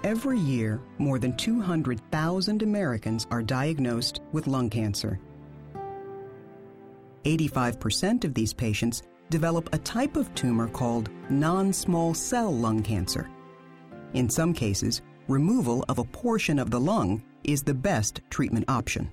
Every year, more than 200,000 Americans are diagnosed with lung cancer. 85% of these patients develop a type of tumor called non-small cell lung cancer. In some cases, removal of a portion of the lung is the best treatment option.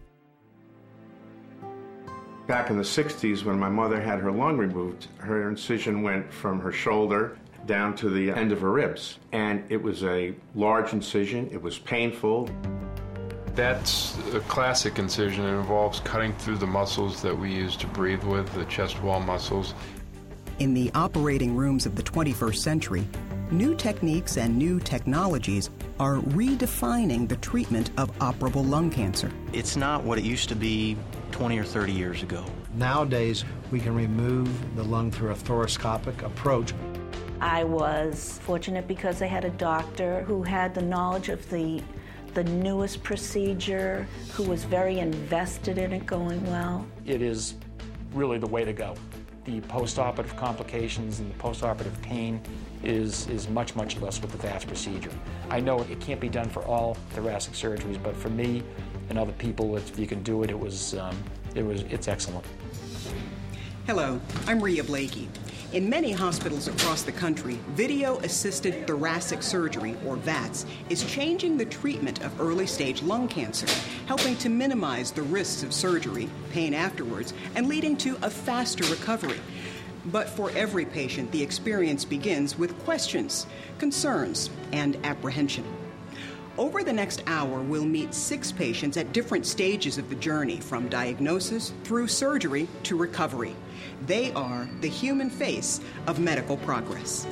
Back in the 60s, when my mother had her lung removed, her incision went from her shoulder down to the end of her ribs. And it was a large incision. It was painful. That's a classic incision. It involves cutting through the muscles that we use to breathe with, the chest wall muscles. In the operating rooms of the 21st century, new techniques and new technologies are redefining the treatment of operable lung cancer. It's not what it used to be 20 or 30 years ago. Nowadays, we can remove the lung through a thoracoscopic approach. I was fortunate because I had a doctor who had the knowledge of the newest procedure, who was very invested in it going well. It is really the way to go. The post-operative complications and the post-operative pain is much, much less with the VATS procedure. I know it can't be done for all thoracic surgeries, but for me and other people, if you can do it, it's excellent. Hello, I'm Rhea Blakey. In many hospitals across the country, video-assisted thoracic surgery, or VATS, is changing the treatment of early-stage lung cancer, helping to minimize the risks of surgery, pain afterwards, and leading to a faster recovery. But for every patient, the experience begins with questions, concerns, and apprehension. Over the next hour, we'll meet 6 patients at different stages of the journey, from diagnosis through surgery to recovery. They are the human face of medical progress.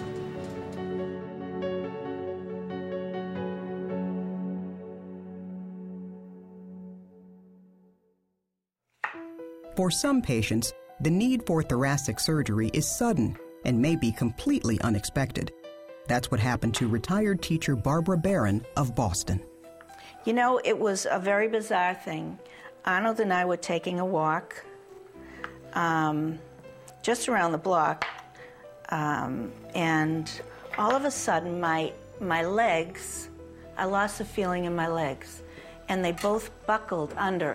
For some patients, the need for thoracic surgery is sudden and may be completely unexpected. That's what happened to retired teacher Barbara Barron of Boston. You know, it was a very bizarre thing. Arnold and I were taking a walk just around the block, and all of a sudden my legs, I lost the feeling in my legs, and they both buckled under.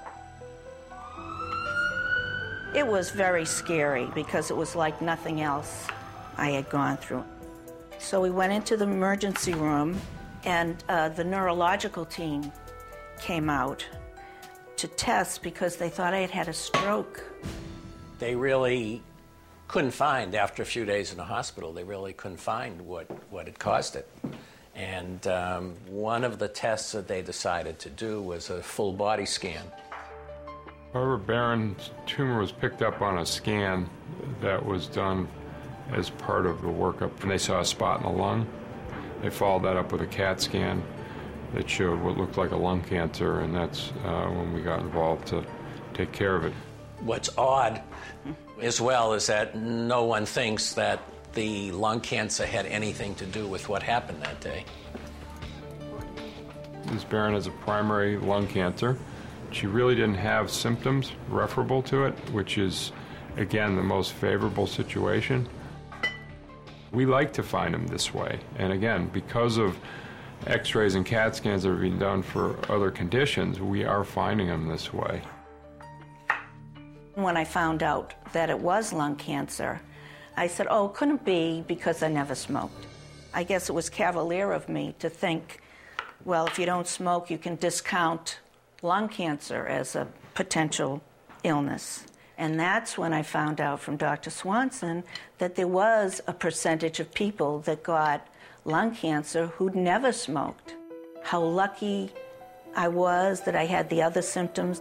It was very scary because it was like nothing else I had gone through. So we went into the emergency room, and the neurological team came out to test because they thought I had had a stroke. They really couldn't find, after a few days in the hospital, they really couldn't find what had caused it. And one of the tests that they decided to do was a full body scan. Barbara Barron's tumor was picked up on a scan that was done as part of the workup, and they saw a spot in the lung. They followed that up with a CAT scan that showed what looked like a lung cancer, and that's when we got involved to take care of it. What's odd as well is that no one thinks that the lung cancer had anything to do with what happened that day. Ms. Barron has a primary lung cancer. She really didn't have symptoms referable to it, which is, again, the most favorable situation. We like to find them this way. And again, because of x-rays and CAT scans that are being done for other conditions, we are finding them this way. When I found out that it was lung cancer, I said, oh, it couldn't be because I never smoked. I guess it was cavalier of me to think, well, if you don't smoke, you can discount lung cancer as a potential illness. And that's when I found out from Dr. Swanson that there was a percentage of people that got lung cancer who'd never smoked. How lucky I was that I had the other symptoms.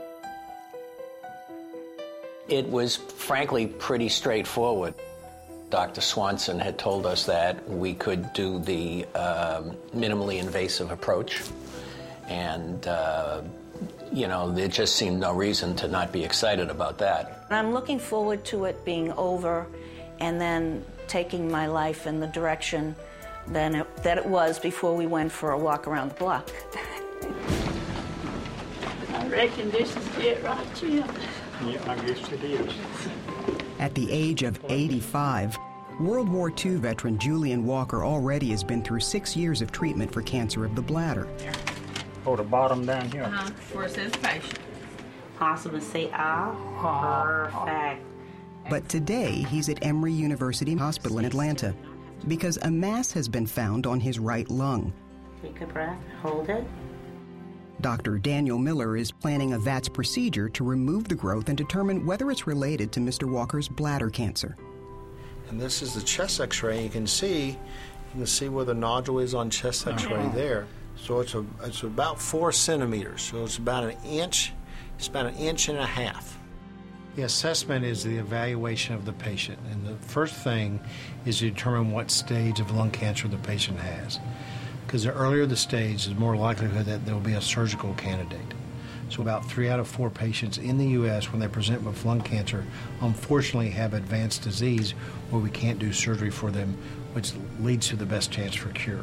It was frankly pretty straightforward. Dr. Swanson had told us that we could do the minimally invasive approach, and there just seemed no reason to not be excited about that. I'm looking forward to it being over and then taking my life in the direction that it was before we went for a walk around the block. I reckon this is it right here. Yeah, I guess it is. At the age of 85, World War II veteran Julian Walker already has been through 6 years of treatment for cancer of the bladder. Hold the bottom down here. For this patient. Possibly say, perfect. But today, he's at Emory University Hospital in Atlanta because a mass has been found on his right lung. Take a breath, hold it. Dr. Daniel Miller is planning a VATS procedure to remove the growth and determine whether it's related to Mr. Walker's bladder cancer. And this is the chest x-ray. You can see where the nodule is on chest x-ray there. So it's about 4 centimeters. So it's about an inch. It's about 1.5 inches. The assessment is the evaluation of the patient. And the first thing is to determine what stage of lung cancer the patient has. Because the earlier the stage, the more likelihood that there will be a surgical candidate. So about 3 out of 4 patients in the U.S. when they present with lung cancer unfortunately have advanced disease where we can't do surgery for them, which leads to the best chance for cure.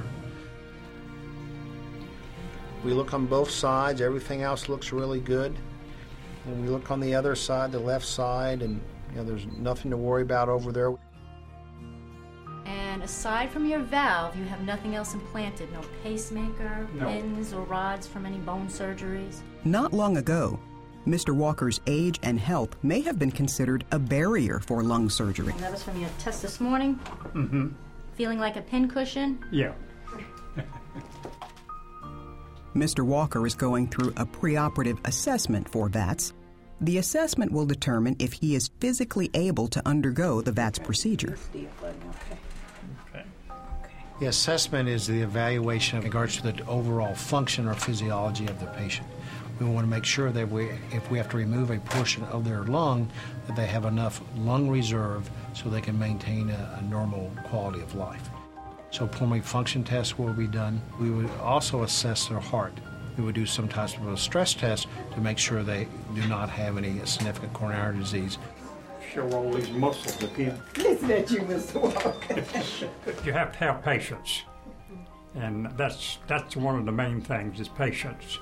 We look on both sides, everything else looks really good. And we look on the other side, the left side, and there's nothing to worry about over there. And aside from your valve, you have nothing else implanted? No pacemaker, pins, or rods from any bone surgeries? Not long ago, Mr. Walker's age and health may have been considered a barrier for lung surgery. And that was from your test this morning? Mm-hmm. Feeling like a pincushion? Yeah. Mr. Walker is going through a preoperative assessment for VATS. The assessment will determine if he is physically able to undergo the VATS procedure. The assessment is the evaluation in regards to the overall function or physiology of the patient. We want to make sure that if we have to remove a portion of their lung, that they have enough lung reserve so they can maintain a normal quality of life. So pulmonary function tests will be done. We would also assess their heart. We would do some types of a stress test to make sure they do not have any significant coronary disease. Show all these muscles again. Listen at you, Mr. Walker. You have to have patience. And that's one of the main things is patience.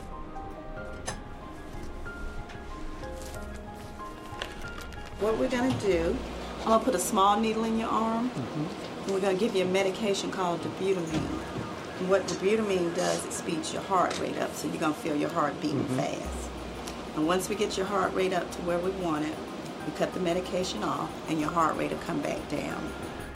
What we're going to do, I'm going to put a small needle in your arm, and we're going to give you a medication called dobutamine. And what dobutamine does, it speeds your heart rate up, so you're going to feel your heart beating fast. And once we get your heart rate up to where we want it, we cut the medication off, and your heart rate will come back down.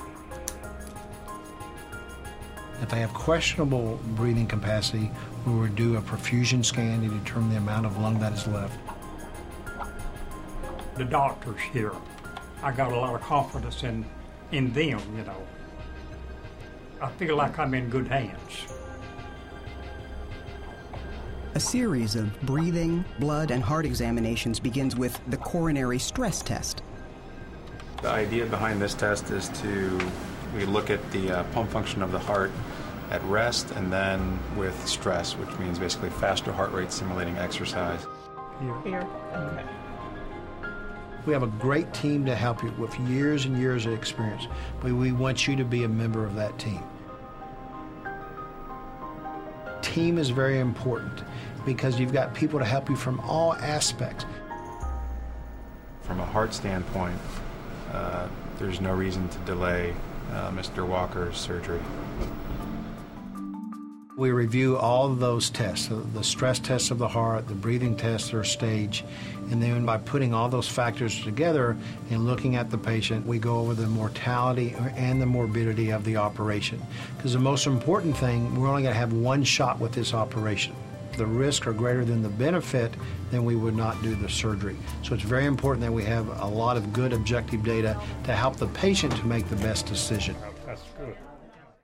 If they have questionable breathing capacity, we will do a perfusion scan to determine the amount of lung that is left. The doctors here, I got a lot of confidence in them, I feel like I'm in good hands. A series of breathing, blood, and heart examinations begins with the coronary stress test. The idea behind this test is we look at the pump function of the heart at rest and then with stress, which means basically faster heart rate simulating exercise. Here. Okay. We have a great team to help you with years and years of experience, but we want you to be a member of that team. Team is very important because you've got people to help you from all aspects. From a heart standpoint, there's no reason to delay Mr. Walker's surgery. We review all of those tests, the stress tests of the heart, the breathing tests, their stage, and then by putting all those factors together and looking at the patient, we go over the mortality and the morbidity of the operation. Because the most important thing, we're only going to have one shot with this operation. If the risks are greater than the benefit, then we would not do the surgery. So it's very important that we have a lot of good objective data to help the patient to make the best decision. That's good.